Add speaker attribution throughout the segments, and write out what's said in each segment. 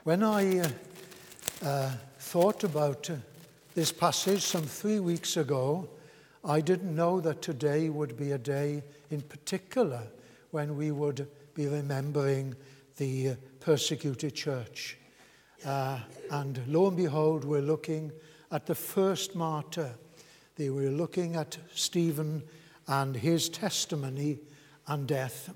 Speaker 1: When I thought about this passage some 3 weeks ago, I didn't know that today would be a day in particular when we would be remembering the persecuted church. And lo and behold, we're looking at the first martyr. We're looking at Stephen and his testimony and death.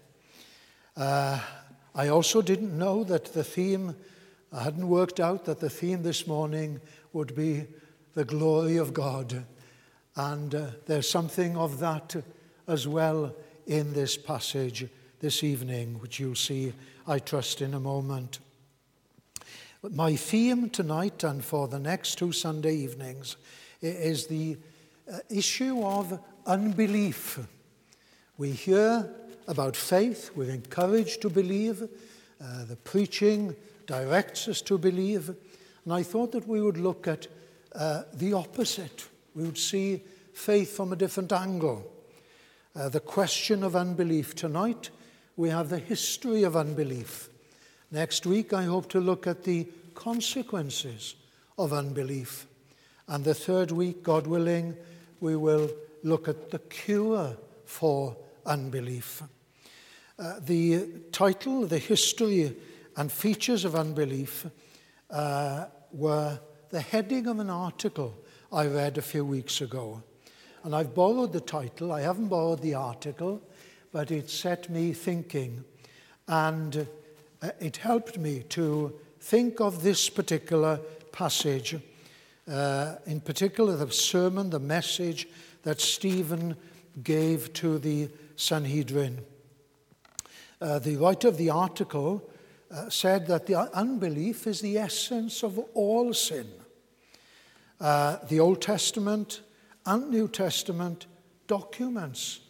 Speaker 1: I also didn't know that the theme, I hadn't worked out that the theme this morning would be the glory of God. And there's something of that as well in this passage this evening, which you'll see, I trust, in a moment. But my theme tonight and for the next 2 Sunday evenings is the issue of unbelief. We hear about faith, we're encouraged to believe, the preaching directs us to believe, and I thought that we would look at the opposite. We would see faith from a different angle. The question of unbelief. Tonight, we have the history of unbelief. Next week, I hope to look at the consequences of unbelief. And the third week, God willing, we will look at the cure for unbelief. The title, The History and Features of Unbelief, were the heading of an article I read a few weeks ago. And I've borrowed the title. I haven't borrowed the article, but it set me thinking. And it helped me to think of this particular passage, in particular the sermon, the message that Stephen gave to the Sanhedrin. The writer of the article said that the unbelief is the essence of all sin. The Old Testament and New Testament documents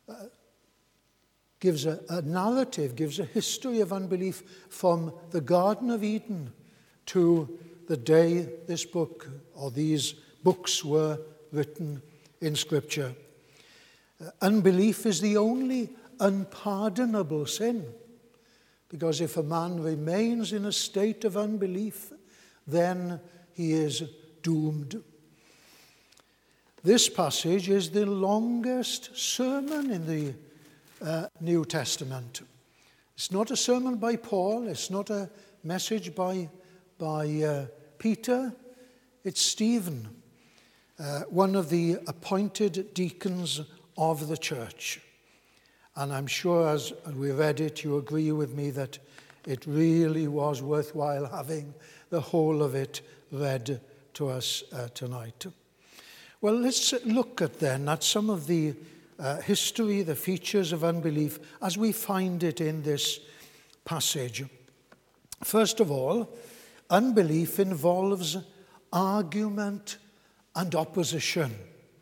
Speaker 1: gives a narrative, gives a history of unbelief from the Garden of Eden to the day this book or these books were written in Scripture. Unbelief is the only unpardonable sin, because if a man remains in a state of unbelief, then he is doomed. This passage is the longest sermon in the New Testament. It's not a sermon by Paul. It's not a message by Peter. It's Stephen, one of the appointed deacons of the church. And I'm sure as we read it, you agree with me that it really was worthwhile having the whole of it read to us tonight. Well, let's look at some of the history, the features of unbelief as we find it in this passage. First of all, unbelief involves argument and opposition.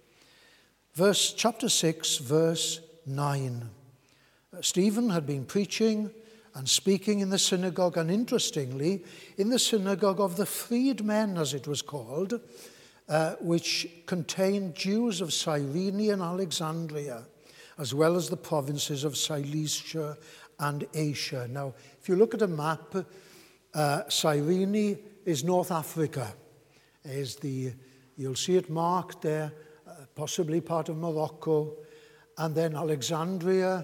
Speaker 1: Chapter 6, verse 9. Stephen had been preaching and speaking in the synagogue, and interestingly, in the synagogue of the freedmen, as it was called, which contained Jews of Cyrene and Alexandria, as well as the provinces of Cilicia and Asia. Now, if you look at a map, Cyrene is North Africa. You'll see it marked there, possibly part of Morocco, and then Alexandria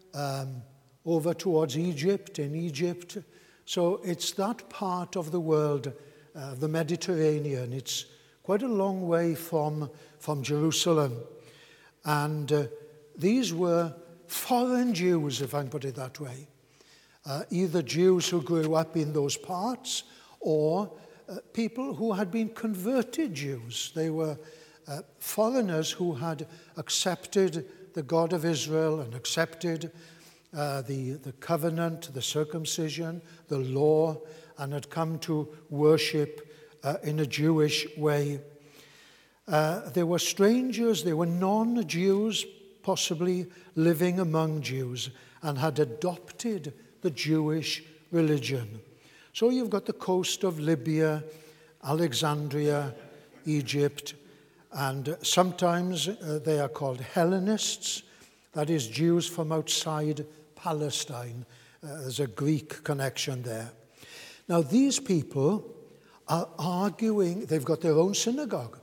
Speaker 1: over towards Egypt, in Egypt. So it's that part of the world, the Mediterranean. It's quite a long way from Jerusalem. And these were foreign Jews, if I can put it that way. Either Jews who grew up in those parts or people who had been converted Jews. They were foreigners who had accepted the God of Israel and accepted the covenant, the circumcision, the law, and had come to worship in a Jewish way. There were strangers, there were non-Jews possibly living among Jews and had adopted the Jewish religion. So you've got the coast of Libya, Alexandria, Egypt, and sometimes they are called Hellenists, that is Jews from outside Palestine. There's a Greek connection there. Now, these people are arguing. They've got their own synagogue,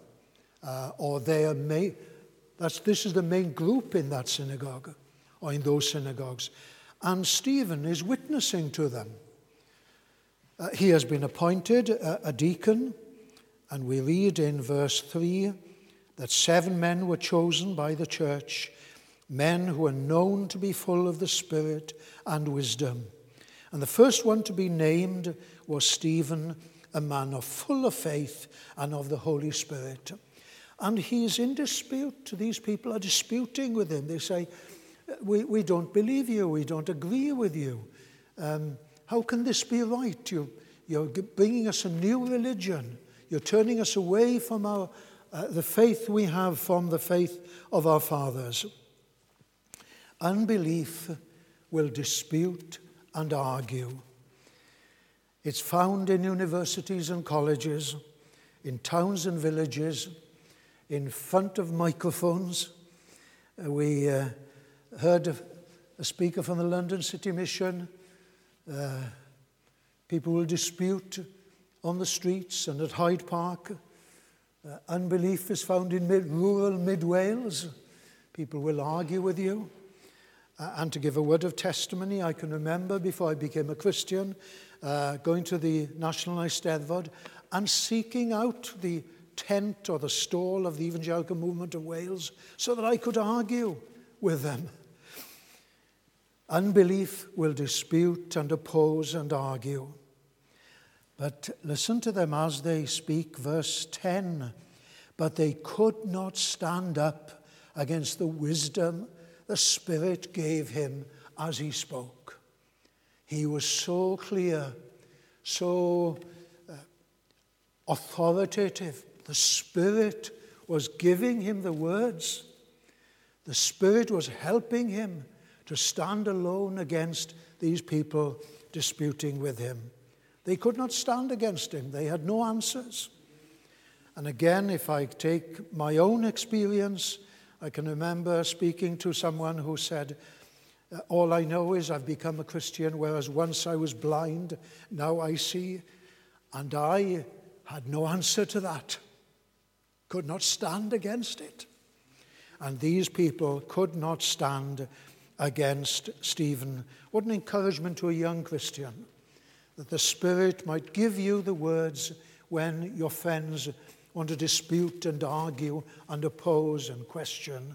Speaker 1: this is the main group in that synagogue, or in those synagogues. And Stephen is witnessing to them. He has been appointed a deacon, and we read in verse 3 that 7 men were chosen by the church, men who were known to be full of the Spirit and wisdom. And the first one to be named was Stephen, a man full of faith and of the Holy Spirit. And he's in dispute. These people are disputing with him. They say, we don't believe you. We don't agree with you. How can this be right? You're bringing us a new religion. You're turning us away from the faith we have from the faith of our fathers. Unbelief will dispute and argue. It's found in universities and colleges, in towns and villages, in front of microphones. We heard a speaker from the London City Mission. People will dispute on the streets and at Hyde Park. Unbelief is found in rural mid-Wales. People will argue with you. And to give a word of testimony, I can remember before I became a Christian, going to the National Eisteddfod and seeking out the tent or the stall of the Evangelical Movement of Wales so that I could argue with them. Unbelief will dispute and oppose and argue. But listen to them as they speak, verse 10. But they could not stand up against the wisdom the Spirit gave him as he spoke. He was so clear, so authoritative. The Spirit was giving him the words. The Spirit was helping him to stand alone against these people disputing with him. They could not stand against him. They had no answers. And again, if I take my own experience, I can remember speaking to someone who said, all I know is I've become a Christian, whereas once I was blind, now I see. And I had no answer to that. Could not stand against it. And these people could not stand against Stephen. What an encouragement to a young Christian, that the Spirit might give you the words when your friends want to dispute and argue and oppose and question.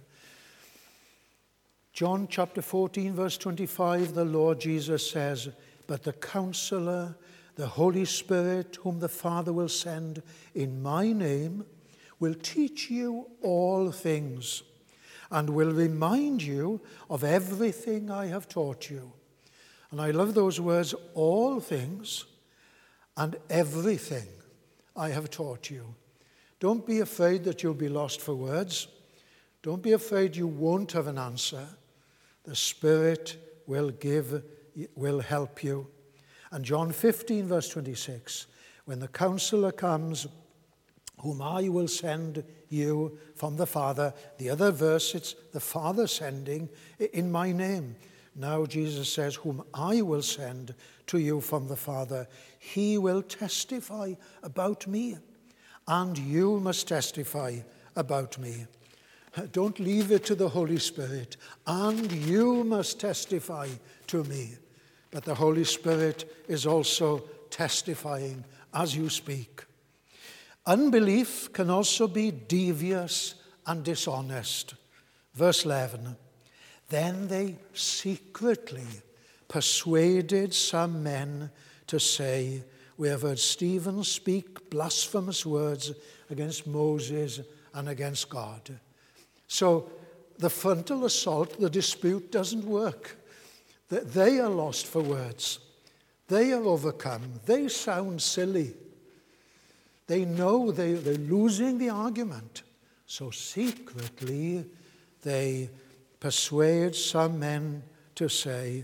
Speaker 1: John chapter 14, verse 25, the Lord Jesus says, "But the Counselor, the Holy Spirit, whom the Father will send in my name, will teach you all things and will remind you of everything I have taught you." And I love those words, all things and everything I have taught you. Don't be afraid that you'll be lost for words. Don't be afraid you won't have an answer. The Spirit will help you. And John 15, verse 26, when the Counselor comes, whom I will send you from the Father. The other verse, it's the Father sending in my name. Now Jesus says, whom I will send to you from the Father. He will testify about me, and you must testify about me. Don't leave it to the Holy Spirit. And you must testify to me. But the Holy Spirit is also testifying as you speak. Unbelief can also be devious and dishonest. Verse 11, then they secretly persuaded some men to say, we have heard Stephen speak blasphemous words against Moses and against God. So the frontal assault, the dispute doesn't work. They are lost for words. They are overcome. They sound silly. They know they're losing the argument. So secretly they persuade some men to say,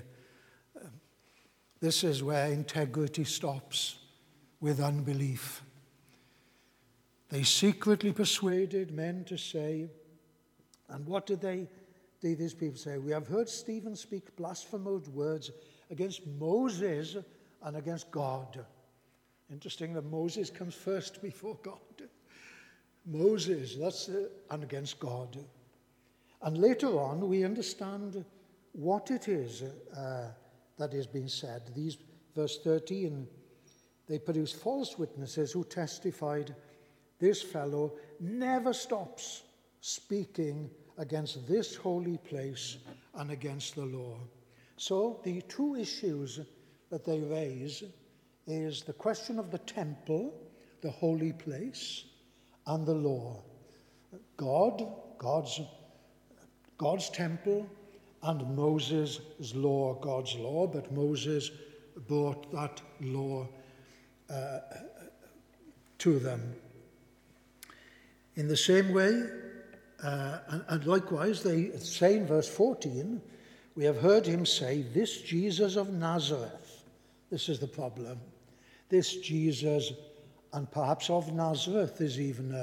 Speaker 1: this is where integrity stops with unbelief. They secretly persuaded men to say, and what did these people say? We have heard Stephen speak blasphemous words against Moses and against God. Interesting that Moses comes first before God. Moses, and against God. And later on, we understand what it is that is being said. Verse 13, they produced false witnesses who testified, this fellow never stops speaking against this holy place and against the law. So the two issues that they raise is the question of the temple, the holy place, and the law. God's temple, and Moses' law, God's law, but Moses brought that law to them. In the same way, and likewise, they say in verse 14, we have heard him say, this Jesus of Nazareth. This is the problem. This Jesus, and perhaps of Nazareth, is even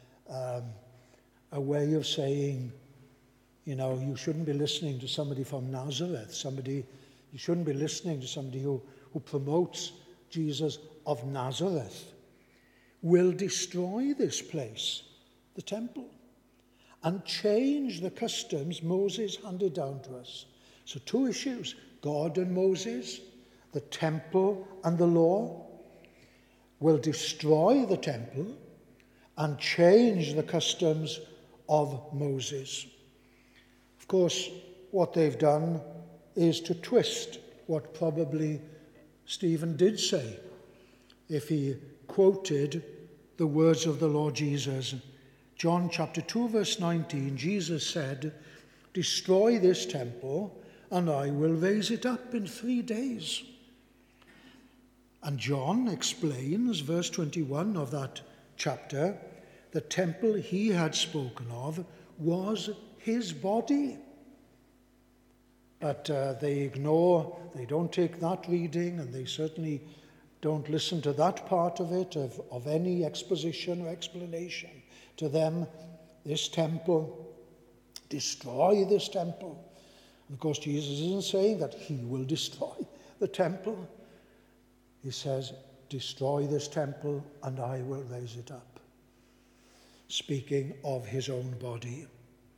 Speaker 1: a way of saying, you shouldn't be listening to somebody from Nazareth. You shouldn't be listening to somebody who promotes Jesus of Nazareth. Will destroy this place, the temple, and change the customs Moses handed down to us. So two issues, God and Moses, the temple and the law. Will destroy the temple and change the customs of Moses. Of course, what they've done is to twist what probably Stephen did say if he quoted the words of the Lord Jesus. John chapter 2 verse 19, Jesus said, destroy this temple and I will raise it up in 3 days. And John explains, verse 21 of that chapter, the temple he had spoken of was his body. But they don't take that reading, and they certainly don't listen to that part of it, of any exposition or explanation. To them, this temple, destroy this temple. And of course, Jesus isn't saying that he will destroy the temple. He says, destroy this temple and I will raise it up. Speaking of his own body.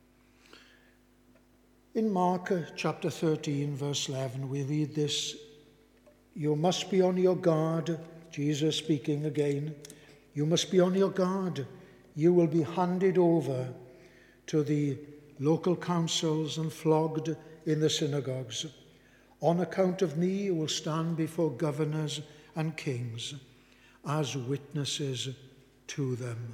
Speaker 1: In Mark chapter 13, verse 11, we read this, you must be on your guard, Jesus speaking again, you must be on your guard. You will be handed over to the local councils and flogged in the synagogues. On account of me, you will stand before governors and kings as witnesses to them.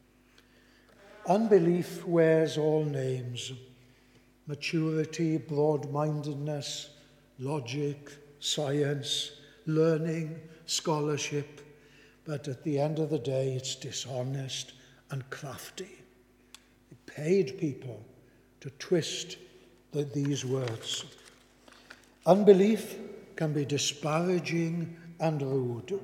Speaker 1: Unbelief wears all names: maturity, broad-mindedness, logic, science, learning, scholarship. But at the end of the day, it's dishonest and crafty. It paid people to twist these words. Unbelief can be disparaging and rude.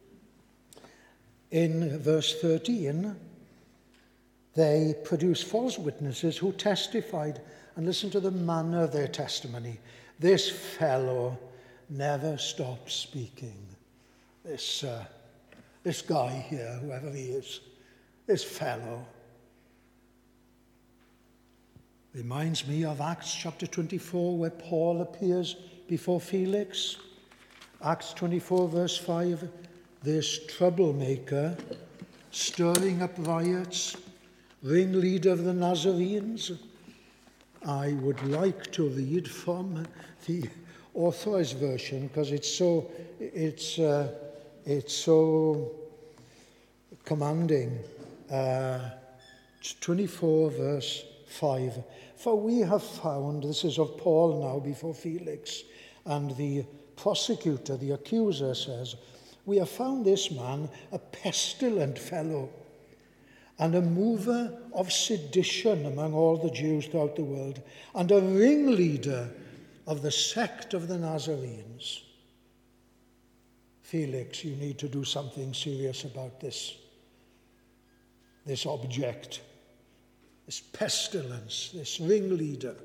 Speaker 1: In verse 13, they produce false witnesses who testified, and listen to the manner of their testimony. This fellow never stops speaking. This guy here, whoever he is, this fellow. Reminds me of Acts chapter 24, where Paul appears before Felix. Acts 24, verse 5, this troublemaker, stirring up riots, ringleader of the Nazarenes. I would like to read from the Authorized Version because it's so commanding. 24, verse 5. For we have found, this is of Paul now before Felix, and the prosecutor, the accuser, says, we have found this man a pestilent fellow and a mover of sedition among all the Jews throughout the world, and a ringleader of the sect of the Nazarenes. Felix, you need to do something serious about this object, this pestilence, this ringleader,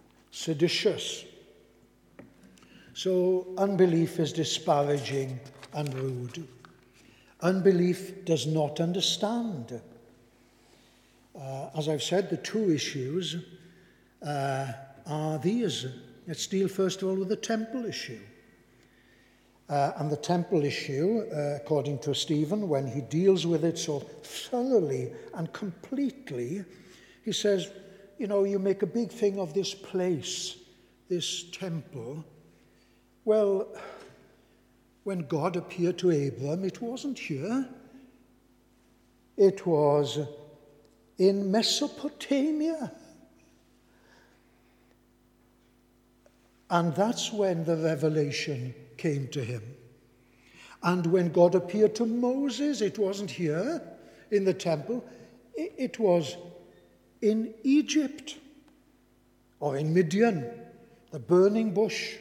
Speaker 1: seditious. So unbelief is disparaging and rude. Unbelief does not understand. As I've said, the two issues are these. Let's deal first of all with the temple issue. And the temple issue, according to Stephen, when he deals with it so thoroughly and completely, he says, you make a big thing of this place, this temple. Well, when God appeared to Abram, it wasn't here. It was in Mesopotamia. And that's when the revelation came to him. And when God appeared to Moses, it wasn't here in the temple. It was in Egypt or in Midian, the burning bush.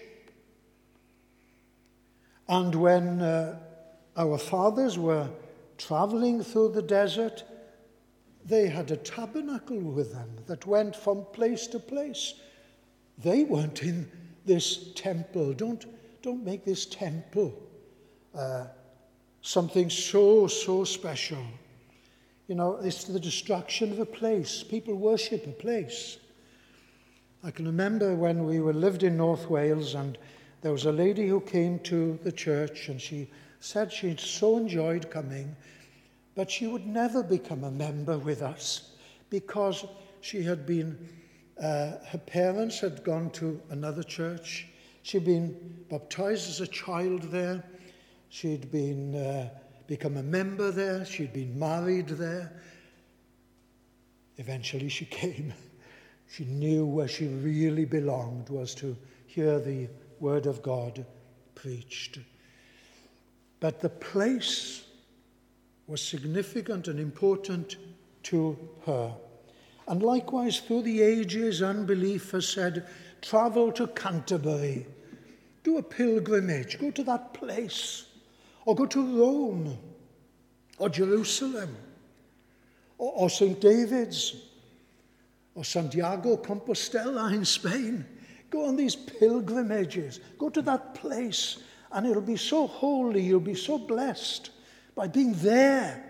Speaker 1: And when our fathers were traveling through the desert, they had a tabernacle with them that went from place to place. They weren't in this temple. Don't make this temple something so special. It's the destruction of a place. People worship a place. I can remember when we lived in North Wales, and there was a lady who came to the church, and she said she'd so enjoyed coming, but she would never become a member with us because she had been, her parents had gone to another church. She'd been baptized as a child there. She'd been become a member there. She'd been married there. Eventually she came. She knew where she really belonged was to hear the word of God preached. But the place was significant and important to her. And likewise, through the ages, unbelief has said, travel to Canterbury, do a pilgrimage, go to that place, or go to Rome, or Jerusalem, or St. David's, or Santiago Compostela in Spain. Go on these pilgrimages, go to that place, and it'll be so holy, you'll be so blessed by being there.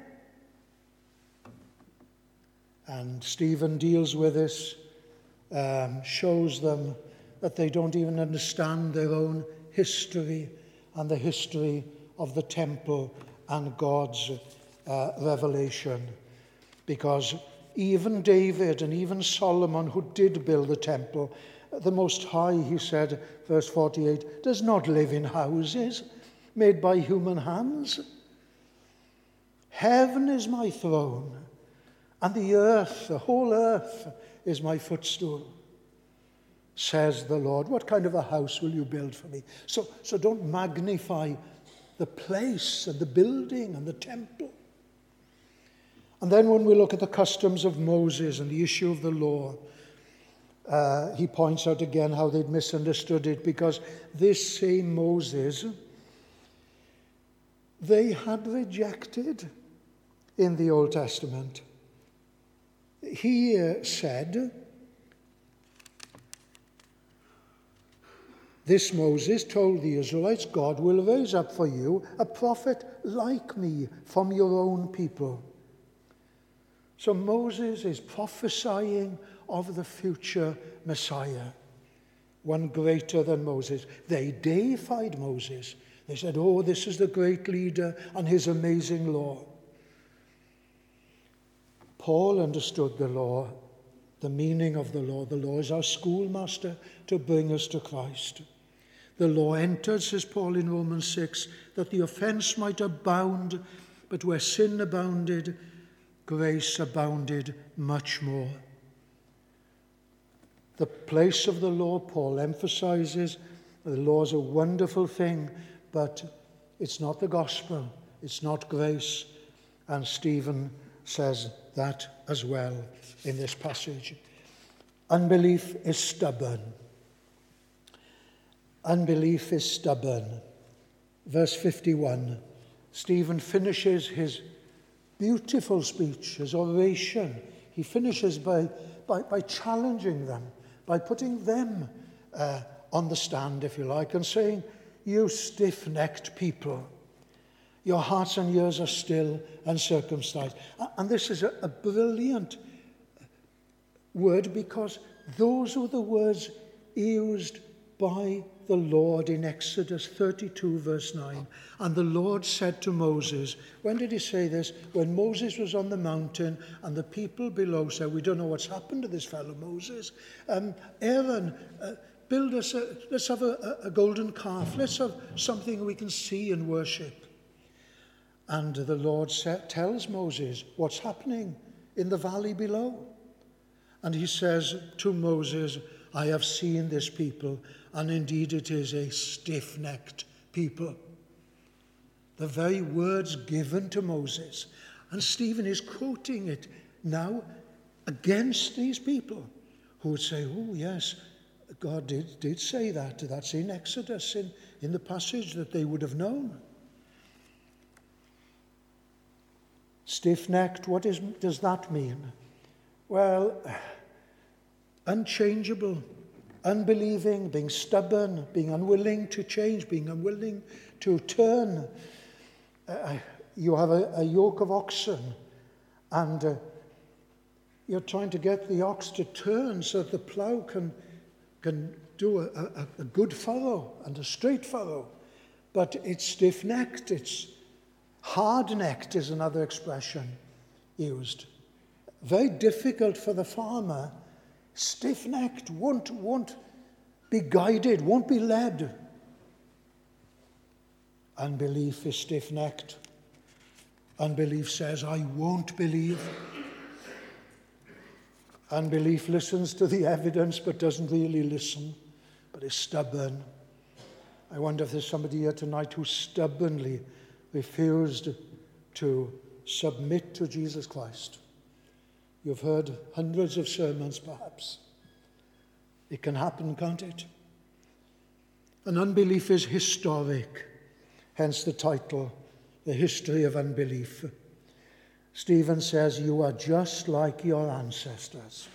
Speaker 1: And Stephen deals with this, shows them that they don't even understand their own history and the history of the temple and God's revelation. Because even David and even Solomon, who did build the temple, the Most High, he said, verse 48, does not live in houses made by human hands. Heaven is my throne, and the earth, the whole earth, is my footstool, says the Lord. What kind of a house will you build for me? So don't magnify the place and the building and the temple. And then when we look at the customs of Moses and the issue of the law, he points out again how they'd misunderstood it, because this same Moses, they had rejected in the Old Testament. He said, this Moses told the Israelites, God will raise up for you a prophet like me from your own people. So Moses is prophesying of the future Messiah, one greater than Moses. They deified Moses. They said, oh, this is the great leader and his amazing law. Paul understood the law, the meaning of the law. The law is our schoolmaster to bring us to Christ. The law entered, says Paul in Romans 6, that the offense might abound, but where sin abounded, grace abounded much more. The place of the law, Paul emphasizes, the law is a wonderful thing, but it's not the gospel, it's not grace. And Stephen says that as well in this passage. Unbelief is stubborn. Unbelief is stubborn. Verse 51, Stephen finishes his beautiful speech, his oration. He finishes by challenging them, by putting them on the stand, if you like, and saying, you stiff-necked people, Your hearts and ears are still uncircumcised. And this is a brilliant word, because those were the words used by the Lord in Exodus 32 verse 9. And the Lord said to Moses, when did he say this? When Moses was on the mountain and the people below said, we don't know what's happened to this fellow Moses. Aaron, build us let's have a golden calf. Let's have something we can see and worship. And the Lord tells Moses what's happening in the valley below. And he says to Moses, I have seen this people, and indeed it is a stiff-necked people. The very words given to Moses. And Stephen is quoting it now against these people who would say, oh yes, God did say that. That's in Exodus, in the passage that they would have known. Stiff-necked, what does that mean? Well, unchangeable, unbelieving, being stubborn, being unwilling to change, being unwilling to turn. You have a yoke of oxen, and you're trying to get the ox to turn so that the plough can do a good furrow and a straight furrow. But it's stiff-necked, it's hard-necked is another expression used. Very difficult for the farmer. Stiff-necked, won't be guided, won't be led. Unbelief is stiff-necked. Unbelief says, I won't believe. Unbelief listens to the evidence but doesn't really listen, but is stubborn. I wonder if there's somebody here tonight who stubbornly refused to submit to Jesus Christ. You've heard hundreds of sermons, perhaps. It can happen, can't it? And unbelief is historic, hence the title, The History of Unbelief. Stephen says, you are just like your ancestors,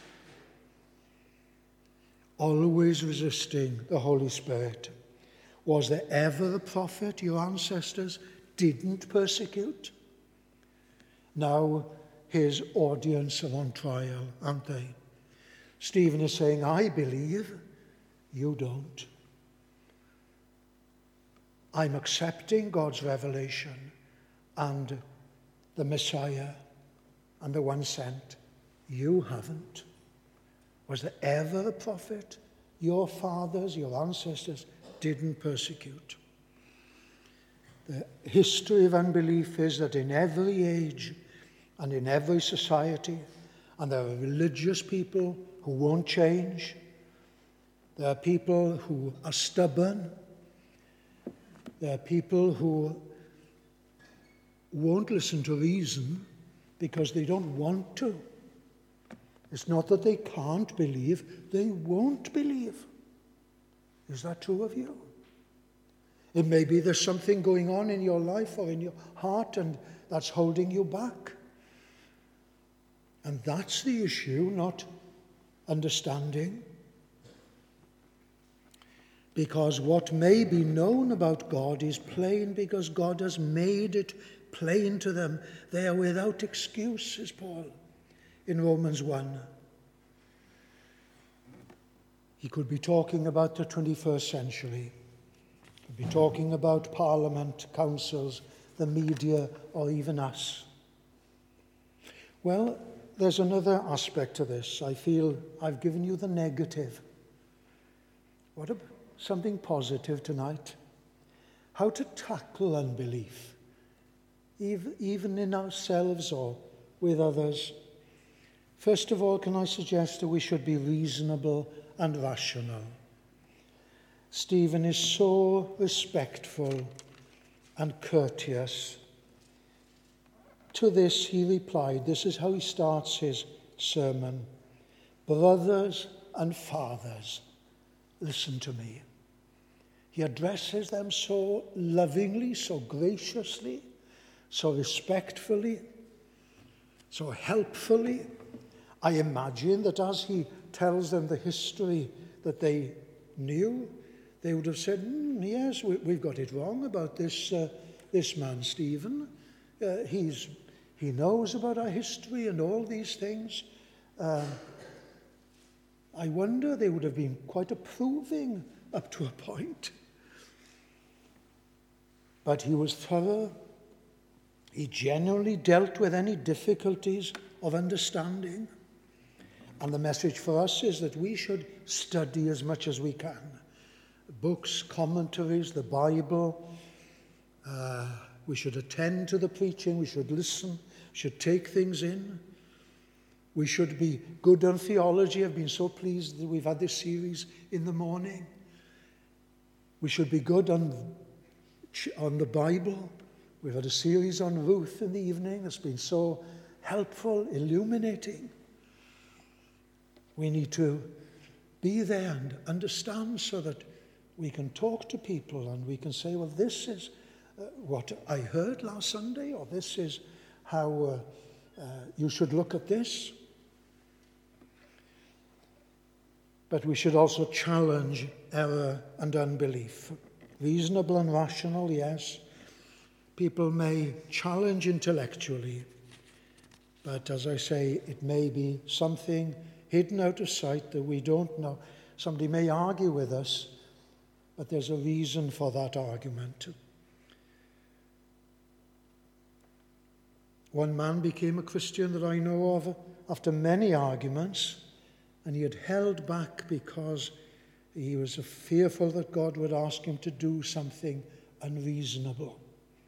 Speaker 1: always resisting the Holy Spirit. Was there ever a prophet your ancestors didn't persecute? Now his audience are on trial, aren't they? Stephen is saying, I believe, you don't. I'm accepting God's revelation and the Messiah and the one sent. You haven't. Was there ever a prophet your fathers, your ancestors didn't persecute? The history of unbelief is that in every age and in every society, and there are religious people who won't change, there are people who are stubborn, there are people who won't listen to reason because they don't want to. It's not that they can't believe, they won't believe. Is that true of you? It may be there's something going on in your life or in your heart and that's holding you back. And that's the issue, not understanding. Because what may be known about God is plain because God has made it plain to them. They are without excuse, says Paul in Romans 1. He could be talking about the 21st century. He could be talking about parliament, councils, the media, or even us. Well, there's another aspect to this. I feel I've given you the negative. What about something positive tonight? How to tackle unbelief, even in ourselves or with others. First of all, can I suggest that we should be reasonable and rational? Stephen is so respectful and courteous. To this he replied, this is how he starts his sermon. Brothers and fathers, listen to me. He addresses them so lovingly, so graciously, so respectfully, so helpfully. I imagine that as he tells them the history that they knew, they would have said, yes, we've got it wrong about this this man Stephen. He knows about our history and all these things. I wonder, they would have been quite approving up to a point. But he was thorough. He generally dealt with any difficulties of understanding. And the message for us is that we should study as much as we can. Books, commentaries, the Bible. We should attend to the preaching. We should listen. Should take things in. We should be good on theology. I've been so pleased that we've had this series in the morning. We should be good on the Bible. We've had a series on Ruth in the evening. It's been so helpful, illuminating. We need to be there and understand so that we can talk to people and we can say, well, this is what I heard last Sunday, or this is how you should look at this. But we should also challenge error and unbelief. Reasonable and rational, yes. People may challenge intellectually, but as I say, it may be something hidden out of sight that we don't know. Somebody may argue with us, but there's a reason for that argument. One man became a Christian that I know of after many arguments, and he had held back because he was fearful that God would ask him to do something unreasonable.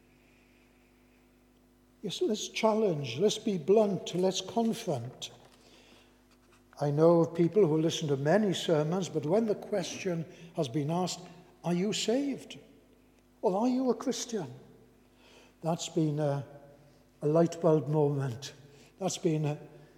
Speaker 1: Yes, let's challenge, let's be blunt, let's confront. I know of people who listen to many sermons, but when the question has been asked, are you saved? Or are you a Christian? That's been a light bulb moment. That's been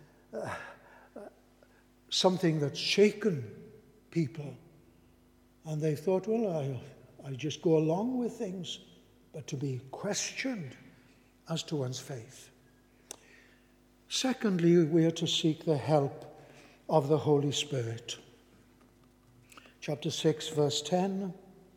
Speaker 1: something that's shaken people. And they thought, well, I just go along with things. But to be questioned as to one's faith. Secondly, we are to seek the help of the Holy Spirit. Chapter 6, verse 10.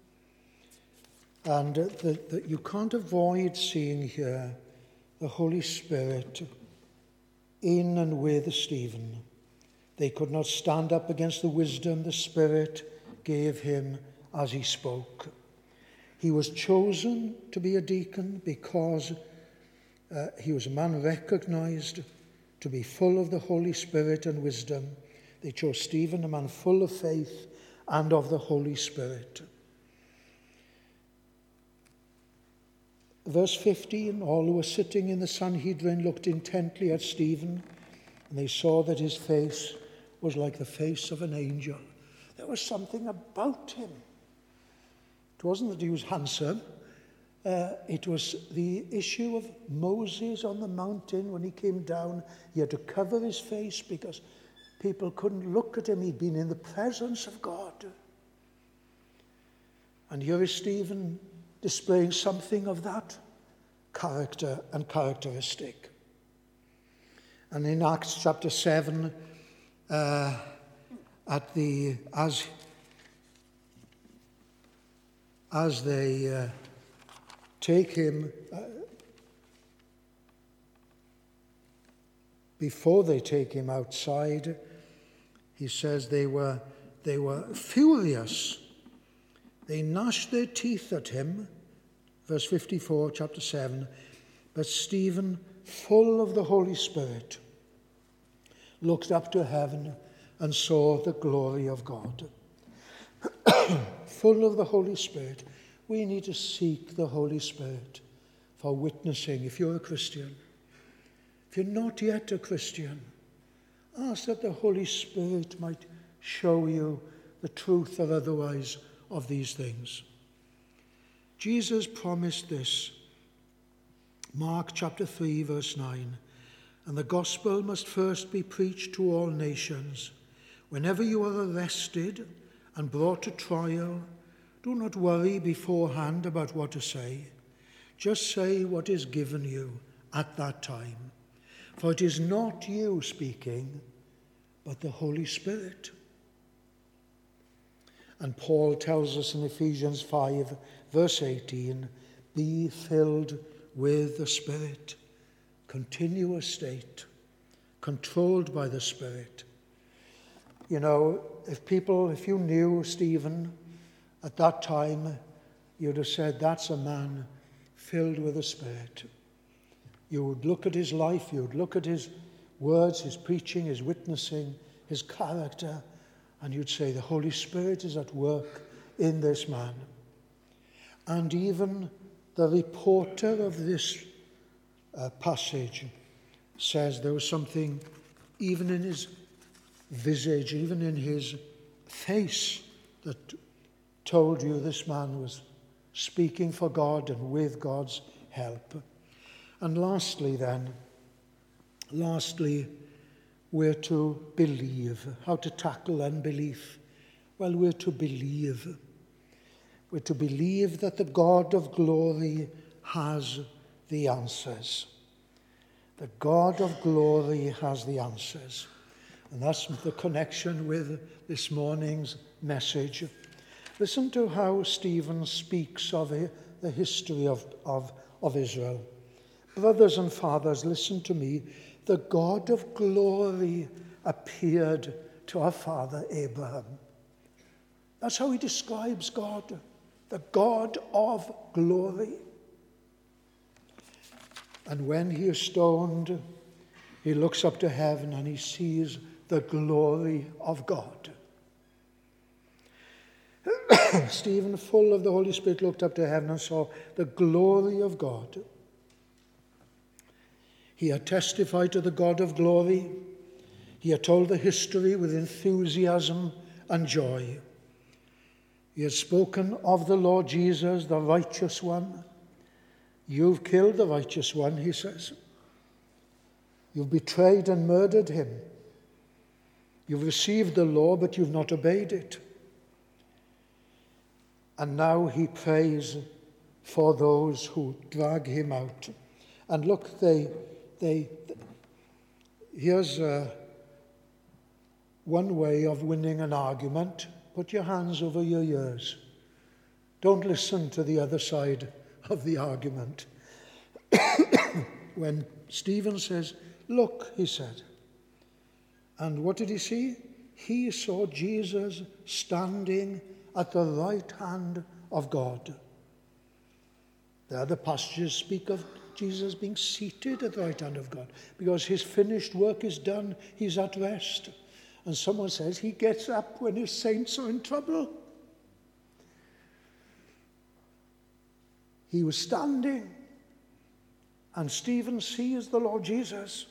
Speaker 1: And you can't avoid seeing here the Holy Spirit in and with Stephen. They could not stand up against the wisdom the Spirit gave him as he spoke. He was chosen to be a deacon because he was a man recognized to be full of the Holy Spirit and wisdom. They chose Stephen, a man full of faith and of the Holy Spirit. Verse 15, all who were sitting in the Sanhedrin looked intently at Stephen, and they saw that his face was like the face of an angel. There was something about him. It wasn't that he was handsome. It was the issue of Moses on the mountain when he came down. He had to cover his face because people couldn't look at him. He'd been in the presence of God. And here is Stephen displaying something of that character and characteristic. And in Acts chapter 7, as they take him, before they take him outside, he says they were furious. They gnashed their teeth at him. Verse 54, chapter 7. But Stephen, full of the Holy Spirit, looked up to heaven and saw the glory of God. Full of the Holy Spirit. We need to seek the Holy Spirit for witnessing if you're a Christian. If you're not yet a Christian, ask that the Holy Spirit might show you the truth or otherwise of these things. Jesus promised this. Mark chapter 3, verse 9. And the gospel must first be preached to all nations. Whenever you are arrested and brought to trial, do not worry beforehand about what to say. Just say what is given you at that time. For it is not you speaking, but the Holy Spirit. And Paul tells us in Ephesians 5, verse 18, be filled with the Spirit. Continuous state, controlled by the Spirit. You know, if you knew Stephen at that time, you'd have said, that's a man filled with the Spirit. You would look at his life, you would look at his words, his preaching, his witnessing, his character, and you'd say, the Holy Spirit is at work in this man. And even the reporter of this passage says there was something even in his visage, even in his face, that told you this man was speaking for God and with God's help. And lastly, we're to believe. How to tackle unbelief? Well, we're to believe. We're to believe that the God of glory has the answers. The God of glory has the answers. And that's the connection with this morning's message. Listen to how Stephen speaks of the history of Israel. Brothers and fathers, listen to me. The God of glory appeared to our father Abraham. That's how he describes God, the God of glory. And when he is stoned, he looks up to heaven and he sees the glory of God. Stephen, full of the Holy Spirit, looked up to heaven and saw the glory of God. He had testified to the God of glory. He had told the history with enthusiasm and joy. He had spoken of the Lord Jesus, the righteous one. You've killed the righteous one, he says. You've betrayed and murdered him. You've received the law, but you've not obeyed it. And now he prays for those who drag him out. And look, here's one way of winning an argument. Put your hands over your ears. Don't listen to the other side of the argument. When Stephen says, look, he said. And what did he see? He saw Jesus standing at the right hand of God. The other passages speak of Jesus being seated at the right hand of God because his finished work is done. He's at rest. And someone says he gets up when his saints are in trouble. He was standing, and Stephen sees the Lord Jesus.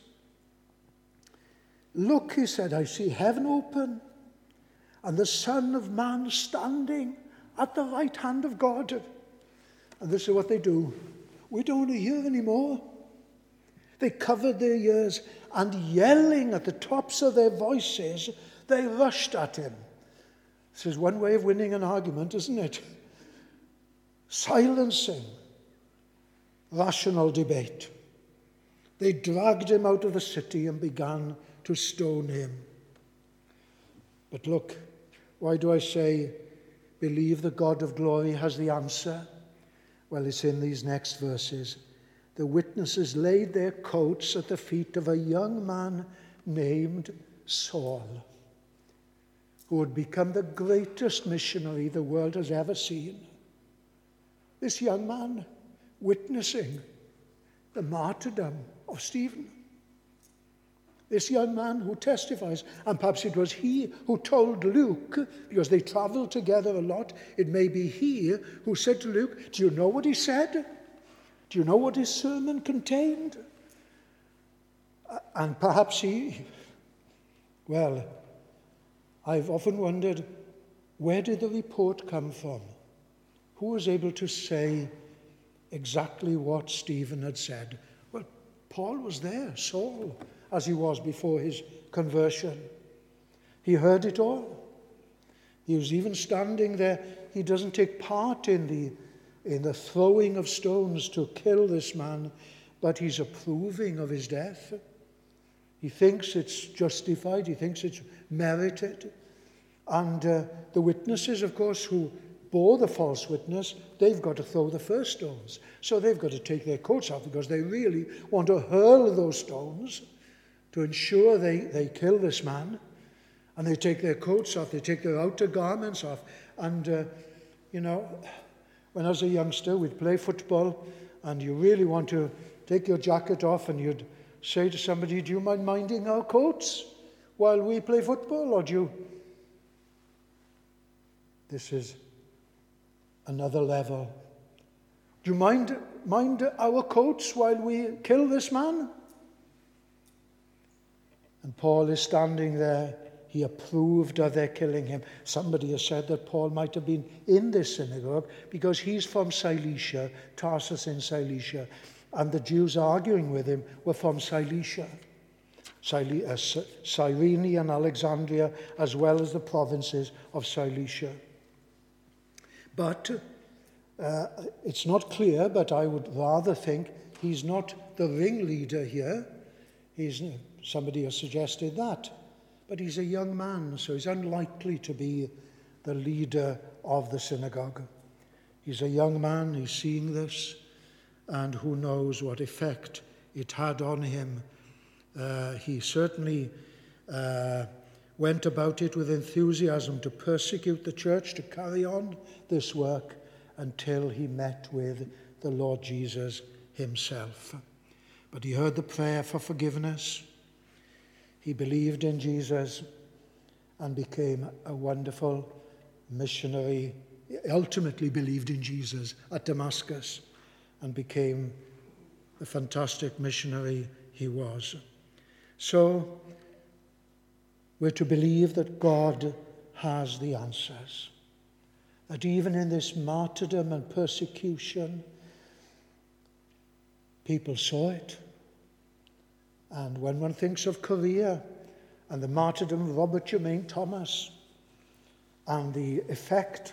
Speaker 1: Look, he said, I see heaven open, and the Son of Man standing at the right hand of God. And this is what they do. We don't want to hear anymore. They covered their ears, and yelling at the tops of their voices, they rushed at him. This is one way of winning an argument, isn't it? Silencing rational debate. They dragged him out of the city and began to stone him. But look, why do I say believe the God of glory has the answer? Well, it's in these next verses. The witnesses laid their coats at the feet of a young man named Saul, who would become the greatest missionary the world has ever seen. This young man witnessing the martyrdom of Stephen. This young man who testifies, and perhaps it was he who told Luke, because they traveled together a lot, it may be he who said to Luke, do you know what he said? Do you know what his sermon contained? And perhaps I've often wondered, where did the report come from? Who was able to say exactly what Stephen had said? Well, Paul was there, Saul, as he was before his conversion. He heard it all. He was even standing there. He doesn't take part in the throwing of stones to kill this man, but he's approving of his death. He thinks it's justified. He thinks it's merited. And the witnesses, of course, who bore the false witness, they've got to throw the first stones. So they've got to take their coats off because they really want to hurl those stones to ensure they kill this man. And they take their coats off, they take their outer garments off. And, when I was a youngster, we'd play football, and you really want to take your jacket off, and you'd say to somebody, do you mind minding our coats while we play football, or do you... This is another level. Do you mind our coats while we kill this man? And Paul is standing there. He approved of their killing him. Somebody has said that Paul might have been in this synagogue because he's from Cilicia, Tarsus in Cilicia, and the Jews arguing with him were from Cilicia, Cyrene and Alexandria, as well as the provinces of Cilicia. But it's not clear, but I would rather think he's not the ringleader here. Somebody has suggested that. But he's a young man, so he's unlikely to be the leader of the synagogue. He's a young man, he's seeing this, and who knows what effect it had on him. He certainly went about it with enthusiasm to persecute the church, to carry on this work until he met with the Lord Jesus himself. But he heard the prayer for forgiveness. He believed in Jesus and became a wonderful missionary. He ultimately believed in Jesus at Damascus and became the fantastic missionary he was. So we're to believe that God has the answers. That even in this martyrdom and persecution, people saw it. And when one thinks of Korea and the martyrdom of Robert Jermaine Thomas and the effect,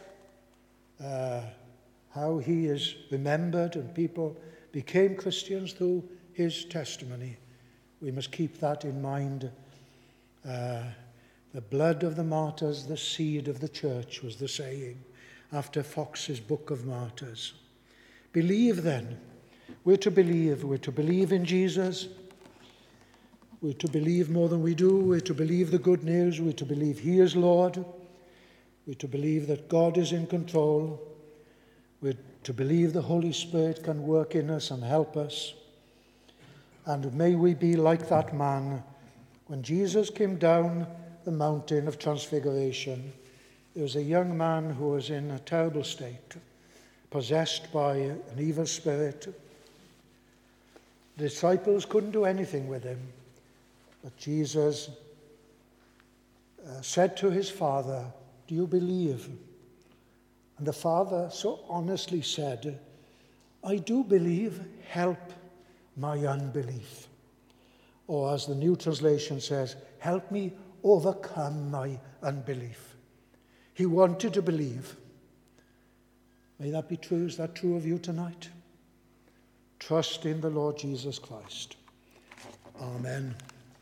Speaker 1: how he is remembered and people became Christians through his testimony, we must keep that in mind. The blood of the martyrs, the seed of the church, was the saying after Fox's Book of Martyrs. Believe then. We're to believe in Jesus. We're to believe more than we do. We're to believe the good news. We're to believe he is Lord. We're to believe that God is in control. We're to believe the Holy Spirit can work in us and help us. And may we be like that man. When Jesus came down the mountain of Transfiguration, there was a young man who was in a terrible state, possessed by an evil spirit. The disciples couldn't do anything with him. But Jesus said to his father, do you believe? And the father so honestly said, I do believe, help my unbelief. Or as the New Translation says, help me overcome my unbelief. He wanted to believe. May that be true. Is that true of you tonight? Trust in the Lord Jesus Christ. Amen.